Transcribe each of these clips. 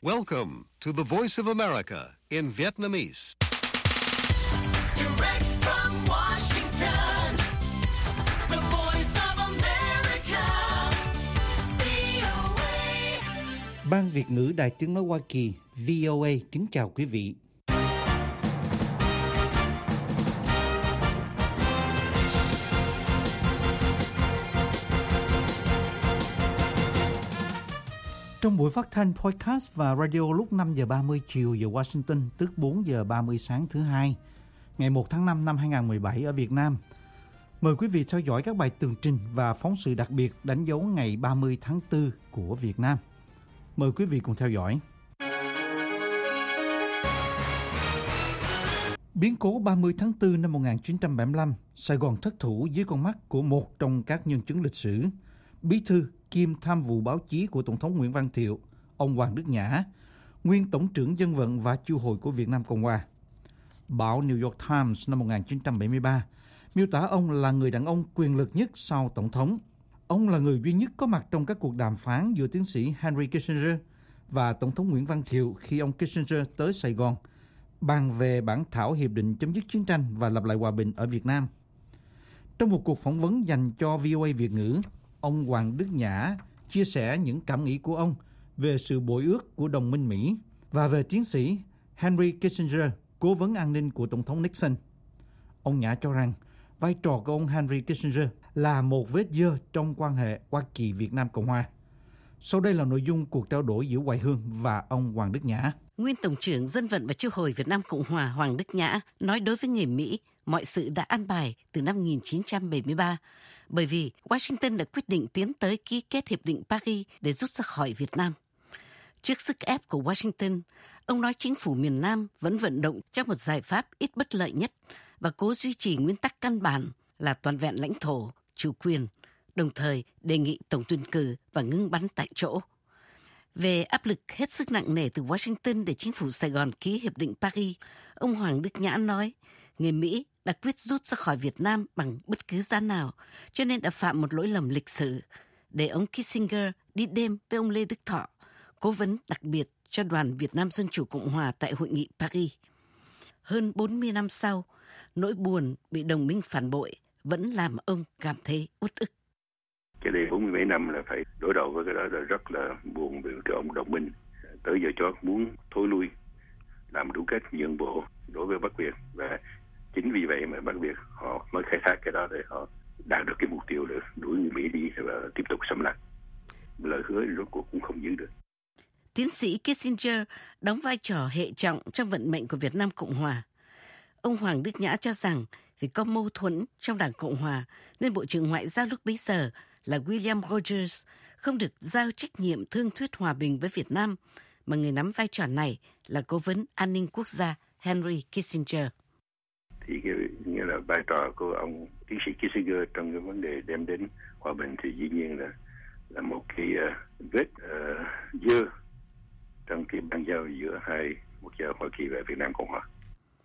Welcome to the Voice of America in Vietnamese. Direct from Washington, the Voice of America, VOA. Ban Việt ngữ Đài Tiếng nói Hoa Kỳ VOA kính chào quý vị. Trong buổi phát thanh podcast và radio lúc 5 giờ 30 chiều giờ Washington, tức 4 giờ 30 sáng thứ Hai, ngày 1 tháng 5 năm 2017 ở Việt Nam. Mời quý vị theo dõi các bài tường trình và phóng sự đặc biệt đánh dấu ngày 30 tháng 4 của Việt Nam. Mời quý vị cùng theo dõi. Biến cố 30 tháng 4 năm 1975, Sài Gòn thất thủ dưới con mắt của một trong các nhân chứng lịch sử, bí thư kiêm tham vụ báo chí của Tổng thống Nguyễn Văn Thiệu, ông Hoàng Đức Nhã, nguyên Tổng trưởng Dân vận và Chiêu hội của Việt Nam Cộng Hòa. Báo New York Times năm 1973 miêu tả ông là người đàn ông quyền lực nhất sau Tổng thống. Ông là người duy nhất có mặt trong các cuộc đàm phán giữa tiến sĩ Henry Kissinger và Tổng thống Nguyễn Văn Thiệu khi ông Kissinger tới Sài Gòn, bàn về bản thảo hiệp định chấm dứt chiến tranh và lập lại hòa bình ở Việt Nam. Trong một cuộc phỏng vấn dành cho VOA Việt ngữ, ông Hoàng Đức Nhã chia sẻ những cảm nghĩ của ông về sự bội ước của đồng minh Mỹ và về tiến sĩ Henry Kissinger, cố vấn an ninh của Tổng thống Nixon. Ông Nhã cho rằng vai trò của ông Henry Kissinger là một vết dơ trong quan hệ Hoa Kỳ-Việt Nam Cộng Hòa. Sau đây là nội dung cuộc trao đổi giữa Hoài Hương và ông Hoàng Đức Nhã. Nguyên Tổng trưởng Dân vận và Chiêu hội Việt Nam Cộng Hòa Hoàng Đức Nhã nói đối với người Mỹ, mọi sự đã an bài từ năm 1973, bởi vì Washington đã quyết định tiến tới ký kết Hiệp định Paris để rút ra khỏi Việt Nam. Trước sức ép của Washington, ông nói chính phủ miền Nam vẫn vận động cho một giải pháp ít bất lợi nhất và cố duy trì nguyên tắc căn bản là toàn vẹn lãnh thổ, chủ quyền, đồng thời đề nghị tổng tuyển cử và ngưng bắn tại chỗ. Về áp lực hết sức nặng nề từ Washington để chính phủ Sài Gòn ký Hiệp định Paris, ông Hoàng Đức Nhã nói, người Mỹ đã quyết rút ra khỏi Việt Nam bằng bất cứ giá nào, cho nên đã phạm một lỗi lầm lịch sử, để ông Kissinger đi đêm với ông Lê Đức Thọ, cố vấn đặc biệt cho đoàn Việt Nam Dân Chủ Cộng Hòa tại Hội nghị Paris. Hơn 40 năm sau, nỗi buồn bị đồng minh phản bội vẫn làm ông cảm thấy uất ức. Cái đây 47 năm là phải đối đầu với cái đó là rất là buồn vì cái ông đồng minh tới giờ cho muốn thối lui, làm đủ cách nhượng bộ đối với Bắc Việt, và chính vì vậy mà Bắc Việt họ mới khai thác cái đó để họ đạt được cái mục tiêu để đuổi người Mỹ đi và tiếp tục xâm lăng. Lời hứa rốt cuộc cũng không giữ được. Tiến sĩ Kissinger đóng vai trò hệ trọng trong vận mệnh của Việt Nam Cộng Hòa. Ông Hoàng Đức Nhã cho rằng vì có mâu thuẫn trong Đảng Cộng Hòa nên Bộ trưởng Ngoại giao lúc bấy giờ là William Rogers không được giao trách nhiệm thương thuyết hòa bình với Việt Nam, mà người nắm vai trò này là Cố vấn An ninh Quốc gia Henry Kissinger. Thì cái nghĩa là vai trò của ông tiến sĩ Kissinger trong cái vấn đề đem đến hòa bình thì dĩ nhiên là một cái vết dơ trong cái bang giao giữa hai quốc gia Hoa Kỳ và Việt Nam Cộng Hòa.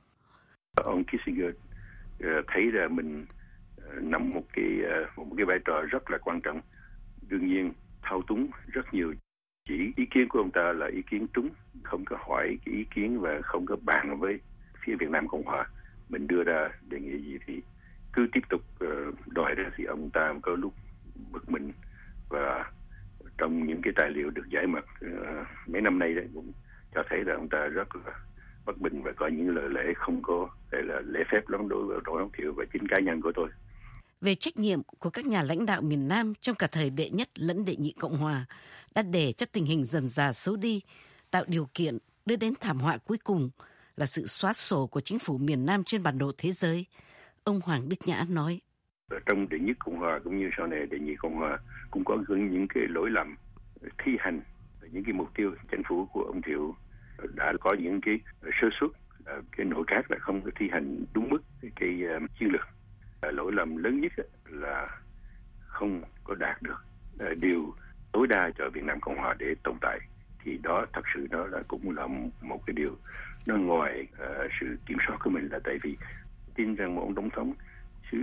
Ông Kissinger thấy ra mình nắm một cái vai trò rất là quan trọng, đương nhiên thao túng rất nhiều. Chỉ ý kiến của ông ta là ý kiến trúng, không có hỏi cái ý kiến và không có bàn với phía Việt Nam Cộng Hòa. Mình đưa ra đề nghị gì thì cứ tiếp tục đòi ra, thì ông ta có lúc bực mình, và trong những cái tài liệu được giải mật mấy năm nay đấy cũng cho thấy là ông ta rất là bất bình và có những lời lẽ không có là lễ phép lắm đối với Tổng thống Thiệu và chính cá nhân của tôi. Về trách nhiệm của các nhà lãnh đạo miền Nam trong cả thời đệ nhất lẫn đệ nhị Cộng Hòa đã để cho tình hình dần dà xấu đi, tạo điều kiện đưa đến thảm họa cuối cùng là sự xóa sổ của chính phủ miền Nam trên bản đồ thế giới. Ông Hoàng Đức Nhã nói. Trong đệ nhất Cộng Hòa cũng như sau này đệ nhị Cộng Hòa cũng có những cái lỗi lầm thi hành những cái mục tiêu chính phủ của ông Thiệu, đã có những cái sơ suất, cái nội các là không có thi hành đúng mức cái chiến lược. Lỗi lầm lớn nhất là không có đạt được điều tối đa cho Việt Nam Cộng Hòa để tồn tại, thì đó thật sự đó là cũng là một cái điều nó ngoài sự kiểm soát của mình, là tại vì tin rằng một ông tổng thống xứ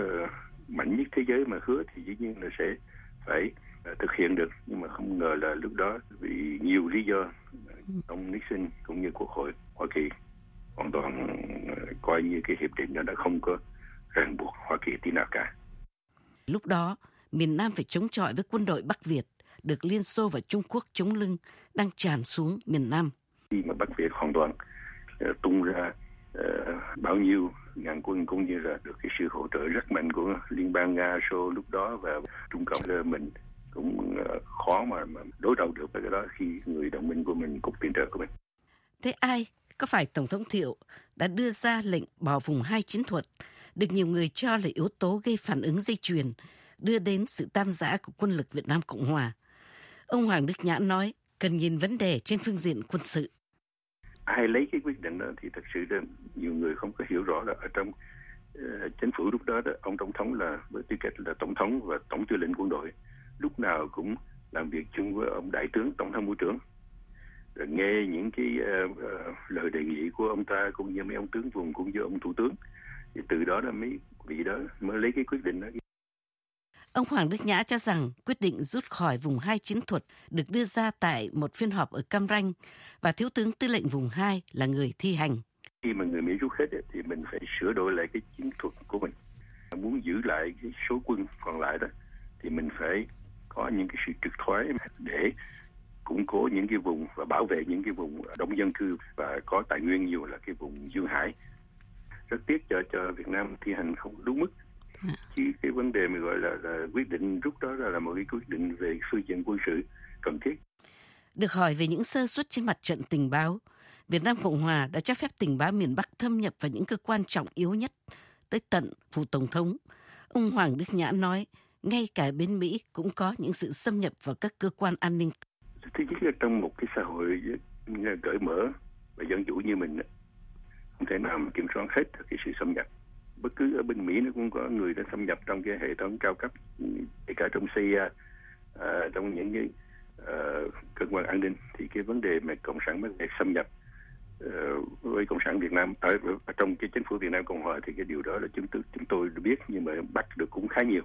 mạnh nhất thế giới mà hứa thì dĩ nhiên là sẽ phải thực hiện được, nhưng mà không ngờ là lúc đó vì nhiều lý do ông Nixon cũng như Quốc hội Hoa Kỳ hoàn toàn coi như cái hiệp định đó đã không có ràng buộc Hoa Kỳ tí nào cả. Lúc đó, miền Nam phải chống chọi với quân đội Bắc Việt, được Liên Xô và Trung Quốc chống lưng, đang tràn xuống miền Nam. Khi mà Bắc Việt hoàn toàn tung ra bao nhiêu ngàn quân cũng như là được cái sự hỗ trợ rất mạnh của Liên bang Nga, Xô lúc đó và Trung Cộng, là mình cũng khó mà đối đầu được với cái đó khi người đồng minh của mình cục viện trợ của mình. Thế ai, có phải Tổng thống Thiệu đã đưa ra lệnh bỏ vùng 2 chiến thuật, được nhiều người cho là yếu tố gây phản ứng dây chuyền, đưa đến sự tan rã của quân lực Việt Nam Cộng Hòa? Ông Hoàng Đức Nhã nói cần nhìn vấn đề trên phương diện quân sự. Ai lấy cái quyết định đó thì thật sự là nhiều người không có hiểu rõ là ở trong chính phủ lúc đó, ông tổng thống là với tư cách là tổng thống và tổng tư lệnh quân đội lúc nào cũng làm việc chung với ông đại tướng tổng tham mưu trưởng, rồi nghe những cái lời đề nghị của ông ta cũng như mấy ông tướng vùng cũng như ông thủ tướng, thì từ đó là mấy vị đó mới lấy cái quyết định đó. Ông Hoàng Đức Nhã cho rằng quyết định rút khỏi vùng 2 chiến thuật được đưa ra tại một phiên họp ở Cam Ranh và Thiếu tướng Tư lệnh vùng 2 là người thi hành. Khi mà người Mỹ rút hết thì mình phải sửa đổi lại cái chiến thuật của mình. Muốn giữ lại cái số quân còn lại đó thì mình phải có những cái sự trượt thoái để củng cố những cái vùng và bảo vệ những cái vùng đông dân cư và có tài nguyên nhiều là cái vùng duyên hải. Rất tiếc cho Việt Nam thi hành không đúng mức. Chứ cái vấn đề mà gọi là quyết định rút đó là một cái quyết định về phương diện quân sự cần thiết. Được hỏi về những sơ suất trên mặt trận tình báo, Việt Nam Cộng Hòa đã cho phép tình báo miền Bắc thâm nhập vào những cơ quan trọng yếu nhất, tới tận phủ tổng thống. Ông Hoàng Đức Nhã nói, ngay cả bên Mỹ cũng có những sự xâm nhập vào các cơ quan an ninh. Thứ nhất là trong một cái xã hội cởi mở và dân chủ như mình, không thể nào mà kiểm soát hết cái sự xâm nhập. Bất cứ ở bên Mỹ nó cũng có người đã xâm nhập trong cái hệ thống cao cấp, kể cả trong CIA, trong những cái cơ quan an ninh. Thì cái vấn đề mà cộng sản vấn đề xâm nhập với cộng sản Việt Nam ở trong cái chính phủ Việt Nam Cộng Hòa thì cái điều đó là chúng tôi biết, nhưng mà bắt được cũng khá nhiều.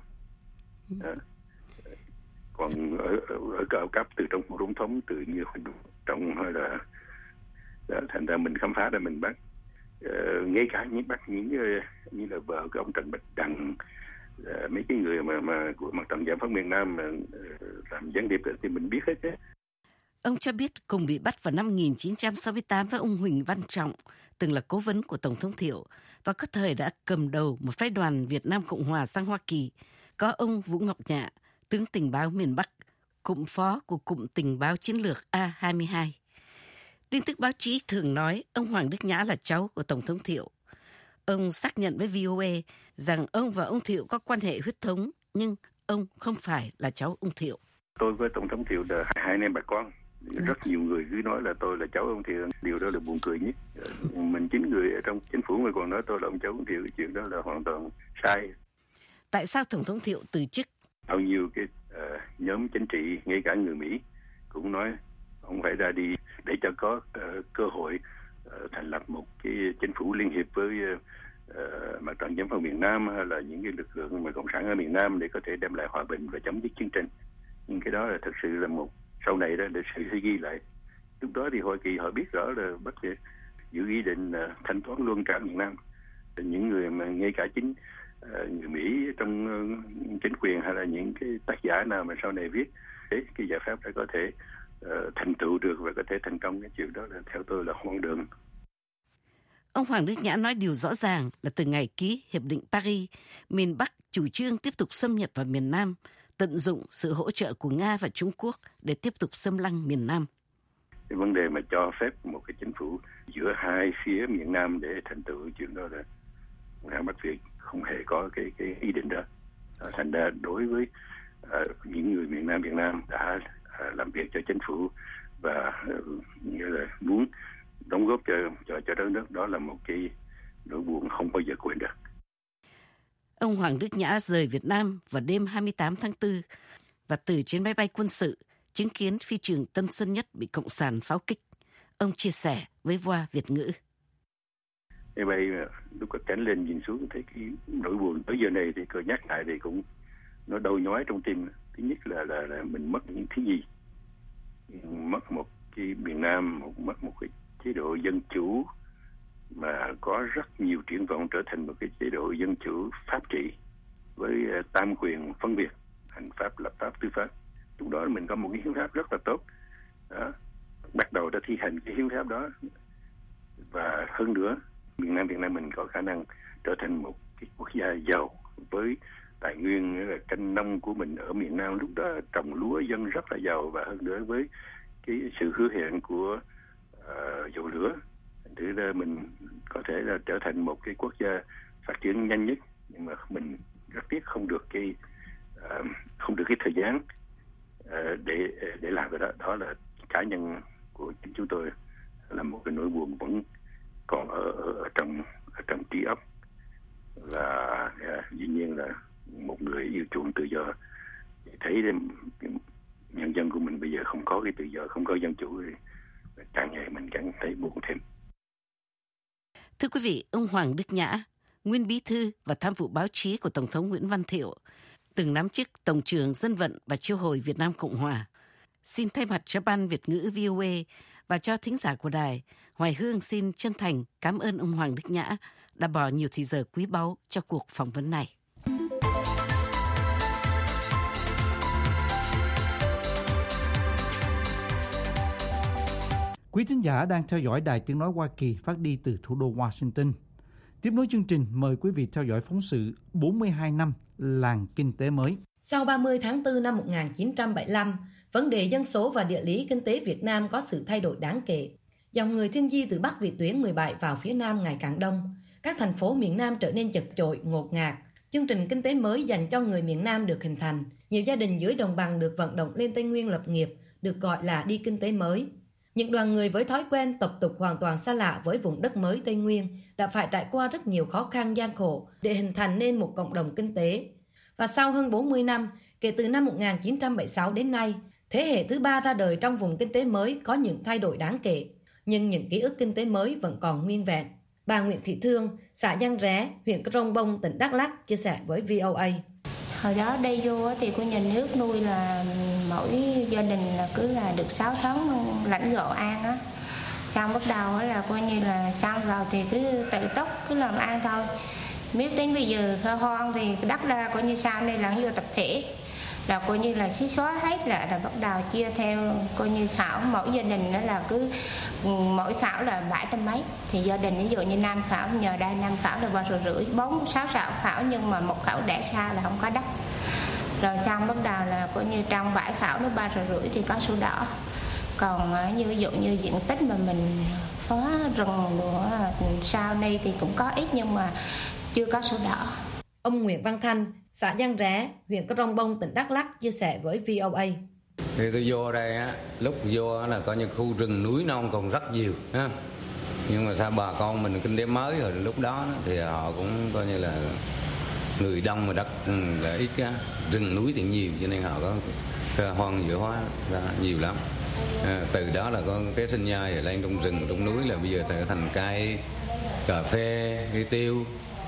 Còn ở cao cấp từ trong phủ tổng thống, từ như trong hay là thành ra mình khám phá ra mình bắt. Ngay cả bắt những như là vợ của ông Trần Bạch Đằng, mấy cái người mà của mặt trận giải phóng miền Nam mà làm gián điệp thì mình biết hết đấy. Ông cho biết cùng bị bắt vào năm 1968 với ông Huỳnh Văn Trọng, từng là cố vấn của Tổng thống Thiệu và có thời đã cầm đầu một phái đoàn Việt Nam Cộng Hòa sang Hoa Kỳ, có ông Vũ Ngọc Nhạ, tướng tình báo miền Bắc, cụm phó của cụm tình báo chiến lược A22. Tin tức báo chí thường nói ông Hoàng Đức Nhã là cháu của Tổng thống Thiệu. Ông xác nhận với VOA rằng ông và ông Thiệu có quan hệ huyết thống, nhưng ông không phải là cháu ông Thiệu. Tôi với Tổng thống Thiệu là hai anh em bà con. Rất nhiều người cứ nói là tôi là cháu ông Thiệu. Điều đó là buồn cười nhất. Mình 9 người ở trong chính phủ mà còn nói tôi là ông cháu ông Thiệu. Chuyện đó là hoàn toàn sai. Tại sao Tổng thống Thiệu từ chức? Bao nhiêu cái nhóm chính trị, ngay cả người Mỹ, cũng nói ông phải ra đi để cho có cơ hội thành lập một cái chính phủ liên hiệp với mặt trận giải phóng miền Nam hay là những cái lực lượng mà cộng sản ở miền Nam để có thể đem lại hòa bình và chấm dứt chiến tranh. Nhưng cái đó là thật sự là một sau này đó lịch sử sẽ ghi lại. Lúc đó thì Hoa Kỳ họ biết rõ là Bắc Việt giữ ý định thanh toán luôn cả miền Nam. Những người mà ngay cả chính người Mỹ trong chính quyền hay là những cái tác giả nào mà sau này viết cái giải pháp để có thể thành tựu được và có thể thành công, cái chuyện đó là theo tôi là hoang đường. Ông Hoàng Đức Nhã nói điều rõ ràng là từ ngày ký Hiệp định Paris, miền Bắc chủ trương tiếp tục xâm nhập vào miền Nam, tận dụng sự hỗ trợ của Nga và Trung Quốc để tiếp tục xâm lăng miền Nam. Cái vấn đề mà cho phép một cái chính phủ giữa hai phía miền Nam để thành tựu chuyện đó là Nga Bắc Việt không hề có cái ý định đó. Thành ra đối với những người miền Nam Việt Nam đã làm việc cho chính phủ và như là muốn đóng góp cho đất nước, đó là một cái nỗi buồn không bao giờ quên được. Ông Hoàng Đức Nhã rời Việt Nam vào đêm 28 tháng 4 và từ trên máy bay quân sự chứng kiến phi trường Tân Sơn Nhất bị Cộng sản pháo kích. Ông chia sẻ với Voa Việt ngữ. Máy bay lúc có cánh lên nhìn xuống thấy cái nỗi buồn tới giờ này thì cứ nhắc lại thì cũng nó đau nhói trong tim. Thứ nhất là mình mất những thứ gì, mất một cái miền Nam một cái chế độ dân chủ mà có rất nhiều triển vọng trở thành một cái chế độ dân chủ pháp trị với tam quyền phân biệt, hành pháp, lập pháp, tư pháp. Lúc đó mình có một cái hiến pháp rất là tốt. Đó. Bắt đầu đã thi hành cái hiến pháp đó, và hơn nữa miền Nam Việt Nam mình có khả năng trở thành một cái quốc gia giàu với tài nguyên canh nông của mình ở miền Nam. Lúc đó trồng lúa dân rất là giàu, và hơn nữa với cái sự hứa hẹn của dầu lửa thì là mình có thể là trở thành một cái quốc gia phát triển nhanh nhất. Nhưng mà mình rất tiếc không được cái thời gian để làm cái đó. Đó là cá nhân của chúng tôi, là một cái nỗi buồn vẫn còn ở trong trí óc. Và dĩ nhiên là một người yêu chuộng tự do, thấy nhân dân của mình bây giờ không có cái tự do, không có dân chủ, càng ngày mình càng thấy buồn thêm. Thưa quý vị, ông Hoàng Đức Nhã, nguyên bí thư và tham vụ báo chí của Tổng thống Nguyễn Văn Thiệu, từng nắm chức Tổng trưởng Dân vận và Chiêu hồi Việt Nam Cộng Hòa. Xin thay mặt cho Ban Việt ngữ VOA và cho thính giả của đài, Hoài Hương xin chân thành cảm ơn ông Hoàng Đức Nhã đã bỏ nhiều thời giờ quý báu cho cuộc phỏng vấn này. Quý thính giả đang theo dõi Đài Tiếng Nói Hoa Kỳ phát đi từ thủ đô Washington. Tiếp nối chương trình, mời quý vị theo dõi phóng sự 42 năm làng kinh tế mới. Sau 30 tháng 4 năm 1975, vấn đề dân số và địa lý kinh tế Việt Nam có sự thay đổi đáng kể. Dòng người thiên di từ Bắc Vĩ tuyến 17 vào phía Nam ngày càng đông. Các thành phố miền Nam trở nên chật chội, ngột ngạt. Chương trình kinh tế mới dành cho người miền Nam được hình thành. Nhiều gia đình dưới đồng bằng được vận động lên Tây Nguyên lập nghiệp, được gọi là đi kinh tế mới. Những đoàn người với thói quen tập tục hoàn toàn xa lạ với vùng đất mới Tây Nguyên đã phải trải qua rất nhiều khó khăn gian khổ để hình thành nên một cộng đồng kinh tế. Và sau hơn 40 năm, kể từ năm 1976 đến nay, thế hệ thứ ba ra đời trong vùng kinh tế mới có những thay đổi đáng kể, nhưng những ký ức kinh tế mới vẫn còn nguyên vẹn. Bà Nguyễn Thị Thương, xã Giang Ré, huyện Crong Bông, tỉnh Đắk Lắk chia sẻ với VOA. Hồi đó đây vô thì của nhà nước nuôi là mỗi gia đình là cứ là được 6 tháng lãnh gạo ăn á. Xong bắt đầu là coi như là xong rồi thì cứ tự túc cứ làm ăn thôi. Biết đến bây giờ khai hoang thì đất ra coi như sau này là vô tập thể. Là coi như là xí xóa hết là bắt đầu chia theo coi như khảo mỗi gia đình đó là cứ mỗi khảo là 700 mấy. Thì gia đình ví dụ như 5 khảo, nhờ đây 5 khảo là 3,5, 4, 6 khảo nhưng mà một khảo để xa là không có đất. Rồi xong bắt đầu là coi như trong 7 khảo nó 3,5 thì có sổ đỏ. Còn như ví dụ như diện tích mà mình phá rừng nữa sau đây thì cũng có ít nhưng mà chưa có sổ đỏ. Ông Nguyễn Văn Thanh, xã Giang Ré, huyện Crong Bông, tỉnh Đắk Lắk chia sẻ với VOA. Thì tôi vô đây á, lúc vô là coi như khu rừng núi non còn rất nhiều ha. Nhưng mà sao bà con mình kinh tế mới rồi lúc đó thì họ cũng coi như là người đông mà đất là ít á, rừng núi thì nhiều cho nên họ có hoang dã hóa ra nhiều lắm. Từ đó là có cái sinh nhai rồi lên trong rừng trong núi là bây giờ thành cây cà phê, cây tiêu,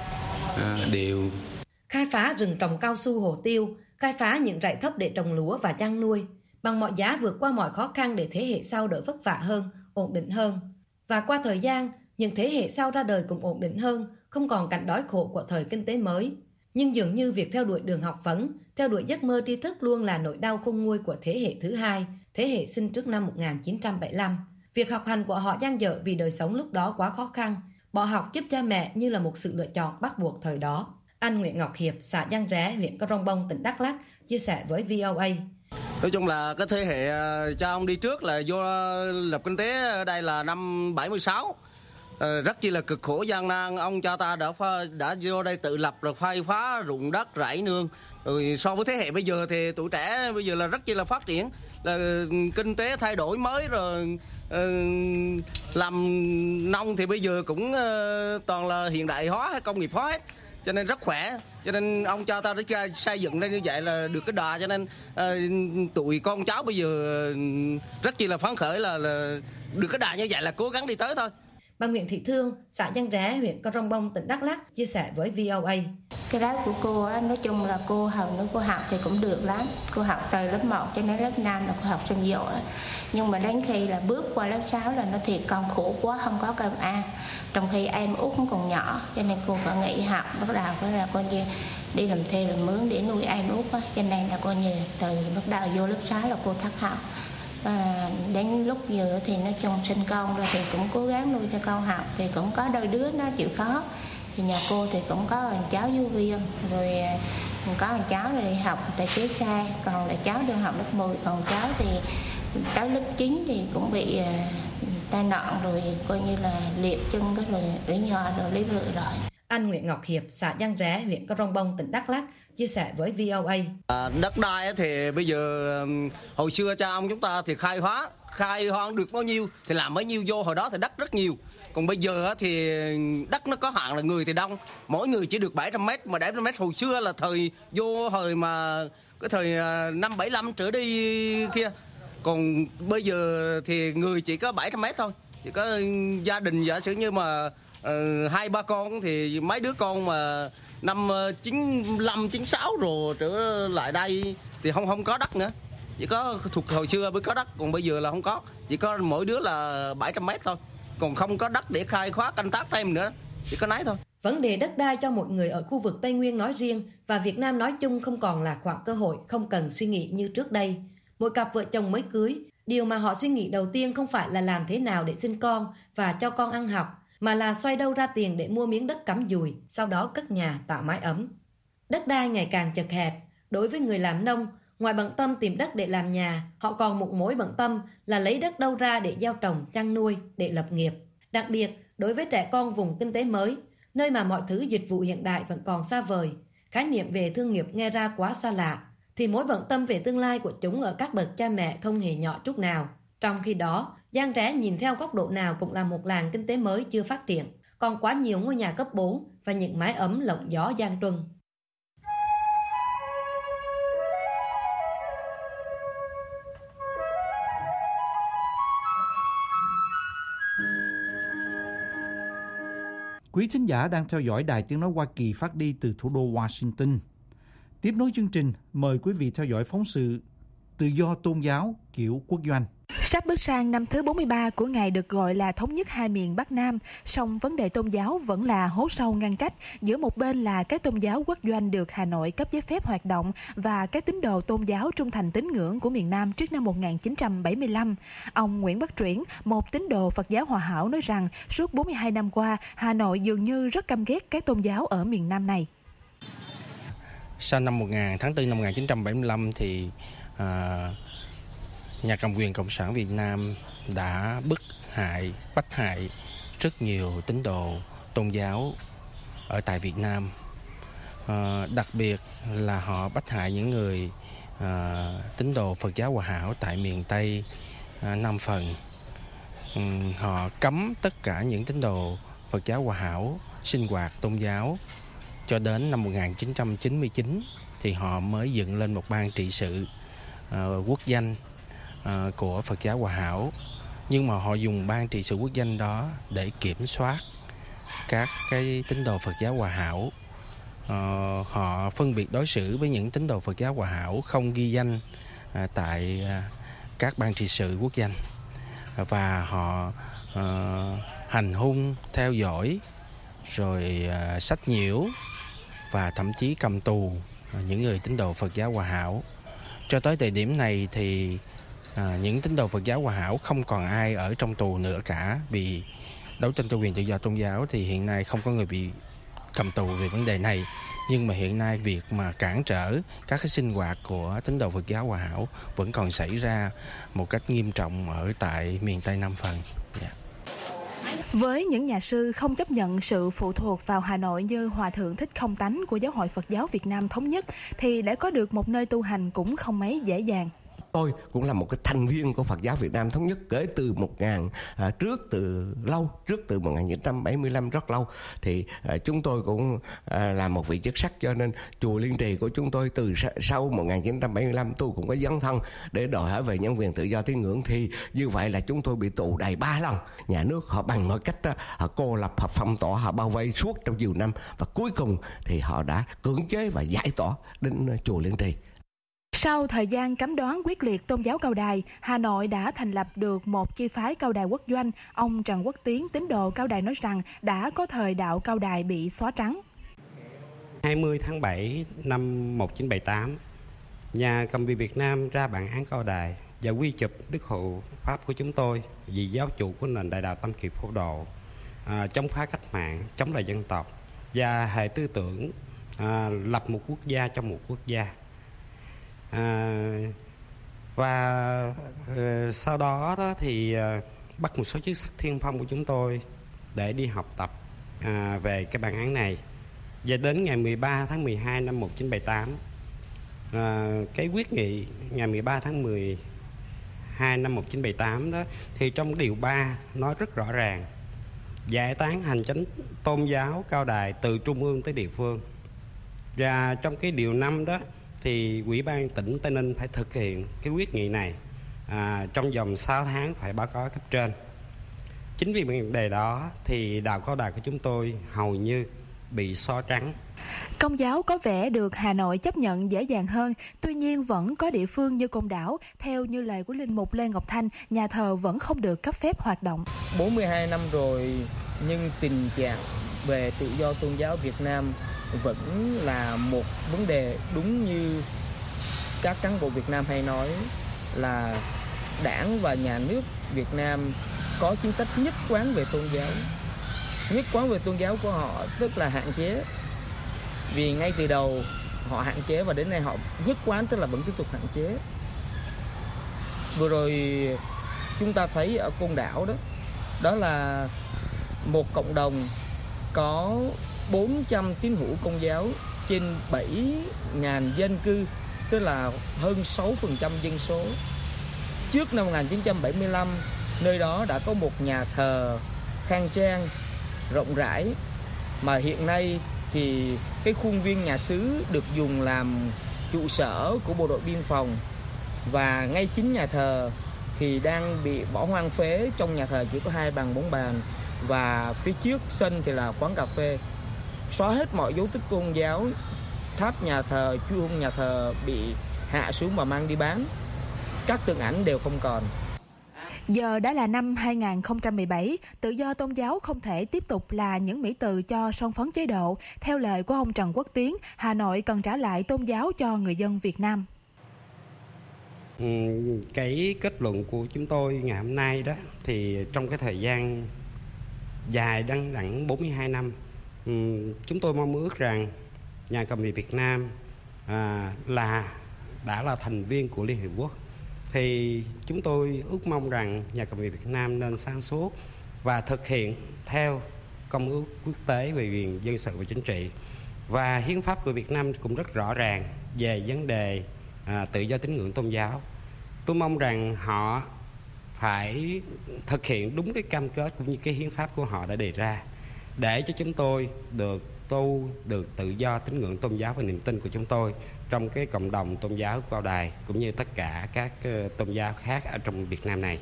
điều. Khai phá rừng trồng cao su hồ tiêu, khai phá những rẫy thấp để trồng lúa và chăn nuôi, bằng mọi giá vượt qua mọi khó khăn để thế hệ sau đỡ vất vả hơn, ổn định hơn. Và qua thời gian, những thế hệ sau ra đời cũng ổn định hơn, không còn cảnh đói khổ của thời kinh tế mới. Nhưng dường như việc theo đuổi đường học vấn, theo đuổi giấc mơ tri thức luôn là nỗi đau khôn nguôi của thế hệ thứ hai, thế hệ sinh trước năm 1975. Việc học hành của họ dang dở vì đời sống lúc đó quá khó khăn. Bỏ học giúp cha mẹ như là một sự lựa chọn bắt buộc thời đó. Anh Nguyễn Ngọc Hiệp, xã Giang Ré, huyện Crong Bông, tỉnh Đắk Lắk chia sẻ với VOA. Nói chung là cái thế hệ cha ông đi trước là vô lập kinh tế ở đây là năm 76. Rất chi là cực khổ gian nan, ông cha ta đã vô đây tự lập rồi khai phá ruộng đất rẫy nương. Rồi so với thế hệ bây giờ thì tuổi trẻ bây giờ là rất chi là phát triển, là kinh tế thay đổi mới rồi, làm nông thì bây giờ cũng toàn là hiện đại hóa hay công nghiệp hóa hết, cho nên rất khỏe. Cho nên ông cha ta đã xây dựng lên như vậy là được cái đà, cho nên tụi con cháu bây giờ rất chi là phấn khởi là được cái đà như vậy là cố gắng đi tới thôi. Bà Nguyễn Thị Thương, xã Giang Ré, huyện Crong Bông, tỉnh Đắk Lắk chia sẻ với VOA. Cái đó của cô á, nói chung là cô hầu nữa cô học thì cũng được lắm. Cô học từ lớp 1 cho đến lớp 5 là cô học sinh giỏi. Nhưng mà đến khi là bước qua lớp 6 là nó thiệt con khổ quá, không có cơm ăn. Trong khi em út cũng còn nhỏ, cho nên cô phải nghỉ học. Bắt đầu đó là coi như đi làm thuê làm mướn để nuôi em út á. Cho nên là coi như từ bắt đầu vô lớp 6 là cô thất học. Và đến lúc giờ thì nói chung sinh con rồi thì cũng cố gắng nuôi cho con học. Thì cũng có đôi đứa nó chịu khó. Thì nhà cô thì cũng có cháu giáo viên, rồi có cháu đi học tài xế xe, còn là cháu đang học lớp 10, còn cháu thì tới lớp 9 thì cũng bị tai nạn rồi coi như là liệt chân cái rồi ở nhà rồi lấy vợ rồi. Anh Nguyễn Ngọc Hiệp, xã Giang Ré, huyện Crong Bông, tỉnh Đắk Lắk chia sẻ với VOA. Đất đai thì bây giờ hồi xưa cha ông chúng ta thì khai hoang được bao nhiêu thì làm bấy nhiêu vô, hồi đó thì đất rất nhiều. Còn bây giờ thì đất nó có hạn, là người thì đông, mỗi người chỉ được 700 mét, mà 700 mét hồi xưa là thời vô thời mà cái thời năm 75 trở đi kia. Còn bây giờ thì người chỉ có 700 mét thôi. Chỉ có gia đình giả sử như mà 2-3 con thì mấy đứa con mà năm 95, 96 rồi trở lại đây thì không có đất nữa. Chỉ có thuộc hồi xưa mới có đất, còn bây giờ là không có. Chỉ có mỗi đứa là 700 mét thôi. Còn không có đất để khai khóa canh tác thêm nữa. Chỉ có nấy thôi. Vấn đề đất đai cho mọi người ở khu vực Tây Nguyên nói riêng và Việt Nam nói chung không còn là khoảng cơ hội không cần suy nghĩ như trước đây. Mỗi cặp vợ chồng mới cưới, điều mà họ suy nghĩ đầu tiên không phải là làm thế nào để sinh con và cho con ăn học, mà là xoay đâu ra tiền để mua miếng đất cắm dùi, sau đó cất nhà tạo mái ấm. Đất đai ngày càng chật hẹp. Đối với người làm nông, ngoài bận tâm tìm đất để làm nhà, họ còn một mối bận tâm là lấy đất đâu ra để gieo trồng, chăn nuôi, để lập nghiệp. Đặc biệt, đối với trẻ con vùng kinh tế mới, nơi mà mọi thứ dịch vụ hiện đại vẫn còn xa vời, khái niệm về thương nghiệp nghe ra quá xa lạ, thì mối bận tâm về tương lai của chúng ở các bậc cha mẹ không hề nhỏ chút nào. Trong khi đó, Giang Ré nhìn theo góc độ nào cũng là một làng kinh tế mới chưa phát triển, còn quá nhiều ngôi nhà cấp 4 và những mái ấm lộng gió gian truân. Quý thính giả đang theo dõi Đài Tiếng Nói Hoa Kỳ phát đi từ thủ đô Washington. Tiếp nối chương trình, mời quý vị theo dõi phóng sự Tự do tôn giáo kiểu quốc doanh. Sắp bước sang năm thứ 43 của ngày được gọi là thống nhất hai miền Bắc Nam, song vấn đề tôn giáo vẫn là hố sâu ngăn cách giữa một bên là các tôn giáo quốc doanh được Hà Nội cấp giấy phép hoạt động và các tín đồ tôn giáo trung thành tín ngưỡng của miền Nam trước năm 1975. Ông Nguyễn Bắc Truyển, một tín đồ Phật giáo Hòa Hảo nói rằng suốt 42 năm qua, Hà Nội dường như rất căm ghét các tôn giáo ở miền Nam này. Sau tháng 4 năm 1975 thì nhà cầm quyền Cộng sản Việt Nam đã bắt hại rất nhiều tín đồ tôn giáo ở tại Việt Nam. Đặc biệt là họ bắt hại những người tín đồ Phật giáo Hòa Hảo tại miền Tây Nam Phần. Họ cấm tất cả những tín đồ Phật giáo Hòa Hảo sinh hoạt tôn giáo cho đến năm 1999 thì họ mới dựng lên một ban trị sự quốc danh của Phật giáo Hòa Hảo. Nhưng mà họ dùng ban trị sự quốc danh đó để kiểm soát các cái tín đồ Phật giáo Hòa Hảo. Họ phân biệt đối xử với những tín đồ Phật giáo Hòa Hảo không ghi danh tại các ban trị sự quốc danh, và họ hành hung, theo dõi, rồi sách nhiễu và thậm chí cầm tù những người tín đồ Phật giáo Hòa Hảo. Cho tới thời điểm này thì những tín đồ Phật giáo Hòa Hảo không còn ai ở trong tù nữa cả, vì đấu tranh cho quyền tự do tôn giáo thì hiện nay không có người bị cầm tù về vấn đề này. Nhưng mà hiện nay việc mà cản trở các cái sinh hoạt của tín đồ Phật giáo Hòa Hảo vẫn còn xảy ra một cách nghiêm trọng ở tại miền Tây Nam Phần. Với những nhà sư không chấp nhận sự phụ thuộc vào Hà Nội như Hòa Thượng Thích Không Tánh của Giáo hội Phật giáo Việt Nam Thống nhất thì để có được một nơi tu hành cũng không mấy dễ dàng. tôi cũng là một cái thành viên của Phật giáo Việt Nam Thống Nhất kể từ trước từ 1975 rất lâu. Thì chúng tôi cũng là một vị chức sắc, cho nên chùa Liên Trì của chúng tôi từ sau 1975 tôi cũng có dấn thân để đòi hỏi về nhân quyền tự do tín ngưỡng. Thì như vậy là chúng tôi bị tù đầy 3 lần. Nhà nước họ bằng mọi cách họ cô lập, họ phong tỏa, họ bao vây suốt trong nhiều năm, và cuối cùng thì họ đã cưỡng chế và giải tỏa đến chùa Liên Trì. Sau thời gian cấm đoán quyết liệt tôn giáo Cao Đài, Hà Nội đã thành lập được một chi phái Cao Đài quốc doanh. Ông Trần Quốc Tiến, tín đồ Cao Đài nói rằng đã có thời đạo Cao Đài bị xóa trắng. 20 tháng 7 năm 1978, nhà cầm quyền Việt Nam ra bản án Cao Đài và quy chụp đức hộ pháp của chúng tôi vì giáo chủ của nền Đại đạo Tam Kiệt Phổ Độ, chống phá cách mạng, chống lại dân tộc và hệ tư tưởng lập một quốc gia trong một quốc gia. Sau đó thì bắt một số chức sắc tiên phong của chúng tôi để đi học tập về cái bản án này. Và đến ngày 13 tháng 12 năm 1978, cái quyết nghị ngày 13 tháng 12 năm 1978 đó, thì trong điều 3 nói rất rõ ràng: giải tán hành chánh tôn giáo Cao Đài từ trung ương tới địa phương. Và trong cái điều 5 đó thì Ủy ban tỉnh Tây Ninh phải thực hiện cái quyết nghị này trong vòng 6 tháng, phải báo cáo cấp trên. Chính vì vấn đề đó thì đạo Cao Đài của chúng tôi hầu như bị xóa trắng. Công giáo có vẻ được Hà Nội chấp nhận dễ dàng hơn, tuy nhiên vẫn có địa phương như Côn Đảo, theo như lời của Linh Mục Lê Ngọc Thanh, nhà thờ vẫn không được cấp phép hoạt động. 42 năm rồi nhưng tình trạng về tự do tôn giáo Việt Nam vẫn là một vấn đề, đúng như các cán bộ Việt Nam hay nói là Đảng và nhà nước Việt Nam có chính sách nhất quán về tôn giáo. Nhất quán về tôn giáo của họ tức là hạn chế. Vì ngay từ đầu họ hạn chế và đến nay họ nhất quán, tức là vẫn tiếp tục hạn chế. Vừa rồi chúng ta thấy ở Côn Đảo đó là một cộng đồng có 400 tín hữu Công giáo trên 7.000 dân cư, tức là hơn 6% dân số. Trước năm 1975, nơi đó đã có một nhà thờ khang trang, rộng rãi, mà hiện nay thì cái khuôn viên nhà xứ được dùng làm trụ sở của bộ đội biên phòng, và ngay chính nhà thờ thì đang bị bỏ hoang phế. Trong nhà thờ chỉ có 2 bàn 4 bàn, và phía trước sân thì là quán cà phê. Xóa hết mọi dấu tích tôn giáo, tháp nhà thờ, chuông nhà thờ bị hạ xuống và mang đi bán. Các tượng ảnh đều không còn. Giờ đã là năm 2017, tự do tôn giáo không thể tiếp tục là những mỹ từ cho son phấn chế độ. Theo lời của ông Trần Quốc Tiến, Hà Nội cần trả lại tôn giáo cho người dân Việt Nam. Cái kết luận của chúng tôi ngày hôm nay đó, thì trong cái thời gian dài đằng đẵng 42 năm, chúng tôi mong ước rằng nhà cầm quyền Việt Nam đã là thành viên của Liên Hiệp Quốc, thì chúng tôi ước mong rằng nhà cầm quyền Việt Nam nên sáng suốt và thực hiện theo Công ước quốc tế về quyền dân sự và chính trị. Và hiến pháp của Việt Nam cũng rất rõ ràng về vấn đề tự do tín ngưỡng tôn giáo. Tôi mong rằng họ phải thực hiện đúng cái cam kết cũng như cái hiến pháp của họ đã đề ra, để cho chúng tôi được tự do tín ngưỡng tôn giáo và niềm tin của chúng tôi trong cái cộng đồng tôn giáo Cao Đài cũng như tất cả các tôn giáo khác ở trong Việt Nam này.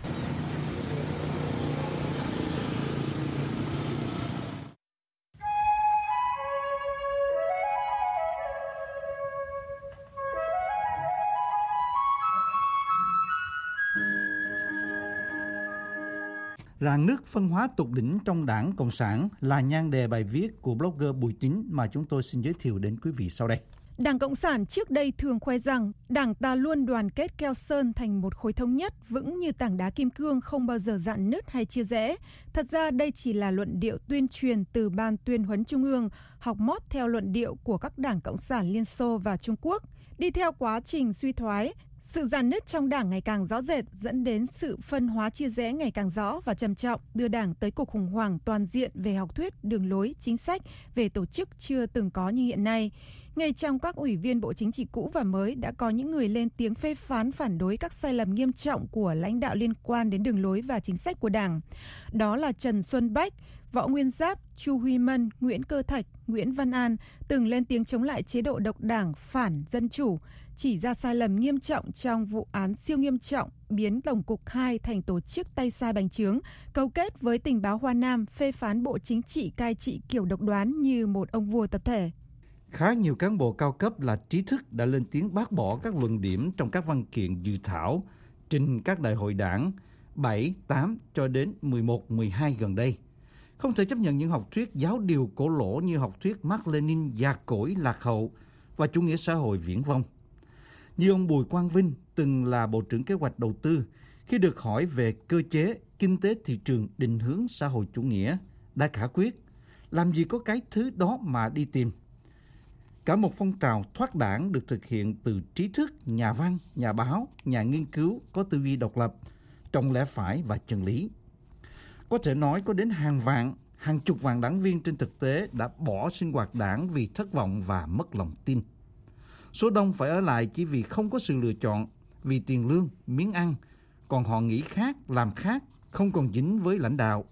Rạn nứt phân hóa tột đỉnh trong Đảng Cộng sản là nhan đề bài viết của blogger Bùi Tín mà chúng tôi xin giới thiệu đến quý vị sau đây. Đảng Cộng sản trước đây thường khoe rằng Đảng ta luôn đoàn kết keo sơn thành một khối thống nhất vững như tảng đá kim cương, không bao giờ rạn nứt hay chia rẽ. Thật ra đây chỉ là luận điệu tuyên truyền từ Ban Tuyên huấn Trung ương, học mót theo luận điệu của các đảng Cộng sản Liên Xô và Trung Quốc. Đi theo quá trình suy thoái, sự rạn nứt trong Đảng ngày càng rõ rệt dẫn đến sự phân hóa chia rẽ ngày càng rõ và trầm trọng, đưa Đảng tới cuộc khủng hoảng toàn diện về học thuyết, đường lối, chính sách, về tổ chức chưa từng có như hiện nay. Ngay trong các ủy viên Bộ Chính trị cũ và mới đã có những người lên tiếng phê phán phản đối các sai lầm nghiêm trọng của lãnh đạo liên quan đến đường lối và chính sách của Đảng. Đó là Trần Xuân Bách, Võ Nguyên Giáp, Chu Huy Mân, Nguyễn Cơ Thạch, Nguyễn Văn An từng lên tiếng chống lại chế độ độc đảng phản dân chủ, chỉ ra sai lầm nghiêm trọng trong vụ án siêu nghiêm trọng biến Tổng cục 2 thành tổ chức tay sai bành trướng, cấu kết với tình báo Hoa Nam phê phán Bộ Chính trị cai trị kiểu độc đoán như một ông vua tập thể. Khá nhiều cán bộ cao cấp là trí thức đã lên tiếng bác bỏ các luận điểm trong các văn kiện dự thảo trình các đại hội đảng 7, 8 cho đến 11, 12 gần đây. Không thể chấp nhận những học thuyết giáo điều cổ lỗ như học thuyết Mác Lênin già cỗi lạc hậu và chủ nghĩa xã hội viển vông. Như ông Bùi Quang Vinh từng là Bộ trưởng Kế hoạch Đầu tư, khi được hỏi về cơ chế kinh tế thị trường định hướng xã hội chủ nghĩa, đã cả quyết, làm gì có cái thứ đó mà đi tìm. Cả một phong trào thoát đảng được thực hiện từ trí thức, nhà văn, nhà báo, nhà nghiên cứu có tư duy độc lập, trọng lẽ phải và chân lý. Có thể nói có đến hàng vạn, hàng chục vạn đảng viên trên thực tế đã bỏ sinh hoạt đảng vì thất vọng và mất lòng tin. Số đông phải ở lại chỉ vì không có sự lựa chọn, vì tiền lương, miếng ăn, còn họ nghĩ khác, làm khác, không còn dính với lãnh đạo.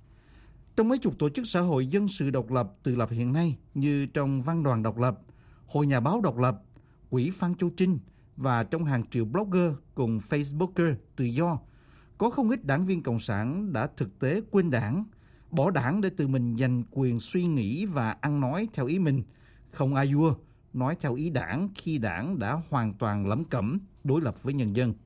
Trong mấy chục tổ chức xã hội dân sự độc lập, tự lập hiện nay như trong Văn đoàn Độc lập, Hội Nhà báo Độc lập, Quỹ Phan Châu Trinh và trong hàng triệu blogger cùng Facebooker tự do, có không ít đảng viên Cộng sản đã thực tế quên đảng, bỏ đảng để tự mình giành quyền suy nghĩ và ăn nói theo ý mình, không ai vua, nói theo ý đảng khi đảng đã hoàn toàn lẩm cẩm đối lập với nhân dân.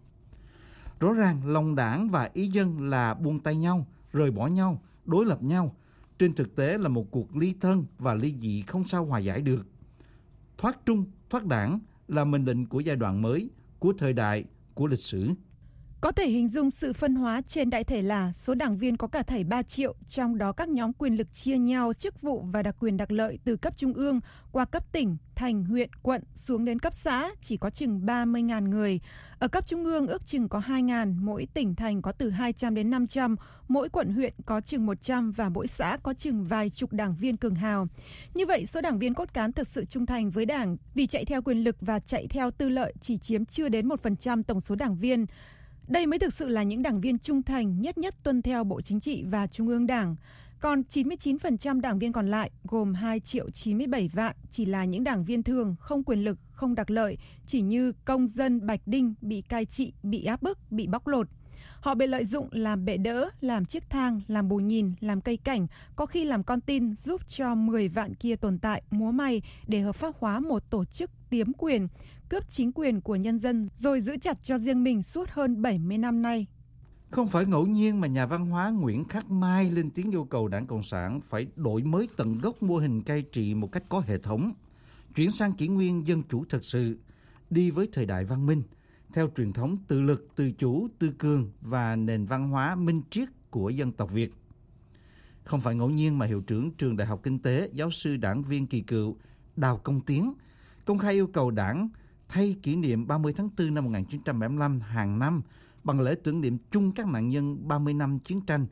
Rõ ràng lòng đảng và ý dân là buông tay nhau, rời bỏ nhau, đối lập nhau. Trên thực tế là một cuộc ly thân và ly dị không sao hòa giải được. Thoát trung, thoát đảng là mệnh định của giai đoạn mới, của thời đại, của lịch sử. Có thể hình dung sự phân hóa trên đại thể là số đảng viên có cả thảy 3 triệu, trong đó các nhóm quyền lực chia nhau chức vụ và đặc quyền đặc lợi từ cấp trung ương qua cấp tỉnh, thành, huyện, quận xuống đến cấp xã chỉ có chừng 30.000 người. Ở cấp trung ương ước chừng có 2.000, mỗi tỉnh thành có từ 200 đến 500, mỗi quận huyện có chừng 100 và mỗi xã có chừng vài chục đảng viên cường hào. Như vậy, số đảng viên cốt cán thực sự trung thành với đảng vì chạy theo quyền lực và chạy theo tư lợi chỉ chiếm chưa đến 1% tổng số đảng viên. Đây mới thực sự là những đảng viên trung thành nhất tuân theo Bộ Chính trị và Trung ương Đảng. Còn 99% đảng viên còn lại, gồm 2 triệu 97 vạn, chỉ là những đảng viên thường, không quyền lực, không đặc lợi, chỉ như công dân Bạch Đinh bị cai trị, bị áp bức, bị bóc lột. Họ bị lợi dụng làm bệ đỡ, làm chiếc thang, làm bù nhìn, làm cây cảnh, có khi làm con tin giúp cho 10 vạn kia tồn tại, múa may để hợp pháp hóa một tổ chức tiếm quyền, cướp chính quyền của nhân dân rồi giữ chặt cho riêng mình suốt hơn 70 năm nay. Không phải ngẫu nhiên mà nhà văn hóa Nguyễn Khắc Mai lên tiếng yêu cầu Đảng Cộng sản phải đổi mới tận gốc mô hình cai trị một cách có hệ thống, chuyển sang kỷ nguyên dân chủ thực sự, đi với thời đại văn minh, theo truyền thống tự lực, tự chủ, tự cường và nền văn hóa minh triết của dân tộc Việt. Không phải ngẫu nhiên mà Hiệu trưởng Trường Đại học Kinh tế, giáo sư đảng viên kỳ cựu Đào Công Tiến công khai yêu cầu Đảng thay kỷ niệm 30 tháng 4 năm 1975 hàng năm bằng lễ tưởng niệm chung các nạn nhân 30 năm chiến tranh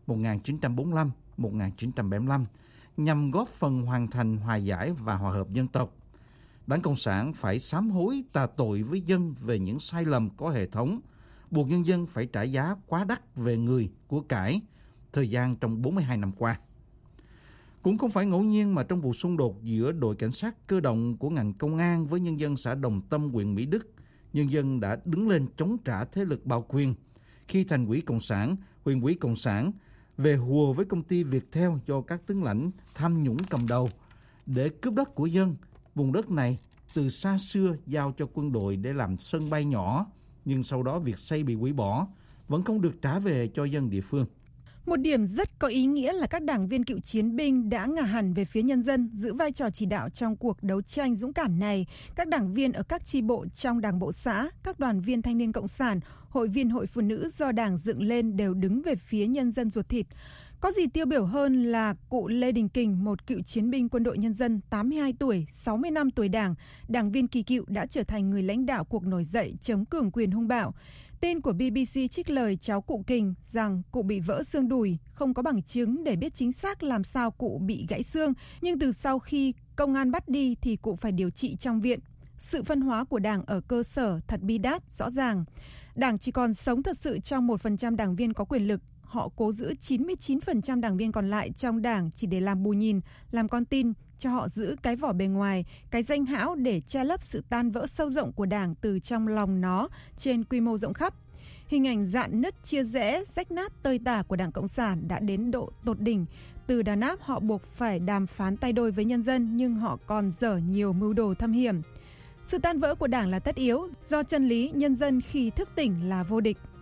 1945-1975 nhằm góp phần hoàn thành hòa giải và hòa hợp dân tộc. Đảng Cộng sản phải sám hối tà tội với dân về những sai lầm có hệ thống, buộc nhân dân phải trả giá quá đắt về người, của cải, thời gian trong 42 năm qua. Cũng không phải ngẫu nhiên mà trong vụ xung đột giữa đội cảnh sát cơ động của ngành công an với nhân dân xã Đồng Tâm, huyện Mỹ Đức, nhân dân đã đứng lên chống trả thế lực bạo quyền khi Thành ủy Cộng sản, huyện ủy Cộng sản về hùa với công ty Viettel do các tướng lãnh tham nhũng cầm đầu để cướp đất của dân. Vùng đất này từ xa xưa giao cho quân đội để làm sân bay nhỏ, nhưng sau đó việc xây bị hủy bỏ, vẫn không được trả về cho dân địa phương. Một điểm rất có ý nghĩa là các đảng viên cựu chiến binh đã ngả hẳn về phía nhân dân, giữ vai trò chỉ đạo trong cuộc đấu tranh dũng cảm này. Các đảng viên ở các chi bộ trong đảng bộ xã, các đoàn viên thanh niên cộng sản, hội viên hội phụ nữ do đảng dựng lên đều đứng về phía nhân dân ruột thịt. Có gì tiêu biểu hơn là cụ Lê Đình Kình, một cựu chiến binh quân đội nhân dân 82 tuổi, 60 năm tuổi đảng viên kỳ cựu đã trở thành người lãnh đạo cuộc nổi dậy chống cường quyền hung bạo. Tin của BBC trích lời cháu cụ Kình rằng cụ bị vỡ xương đùi, không có bằng chứng để biết chính xác làm sao cụ bị gãy xương, nhưng từ sau khi công an bắt đi thì cụ phải điều trị trong viện. Sự phân hóa của Đảng ở cơ sở thật bi đát, rõ ràng. Đảng chỉ còn sống thật sự trong 1% đảng viên có quyền lực. Họ cố giữ 99% đảng viên còn lại trong Đảng chỉ để làm bù nhìn, làm con tin, cho họ giữ cái vỏ bề ngoài, cái danh hão để che lấp sự tan vỡ sâu rộng của Đảng từ trong lòng nó trên quy mô rộng khắp. Hình ảnh rạn nứt, chia rẽ, rách nát tơi tả của Đảng Cộng sản đã đến độ tột đỉnh. Từ đàn áp họ buộc phải đàm phán tay đôi với nhân dân, nhưng họ còn dở nhiều mưu đồ thâm hiểm. Sự tan vỡ của Đảng là tất yếu, do chân lý nhân dân khi thức tỉnh là vô địch.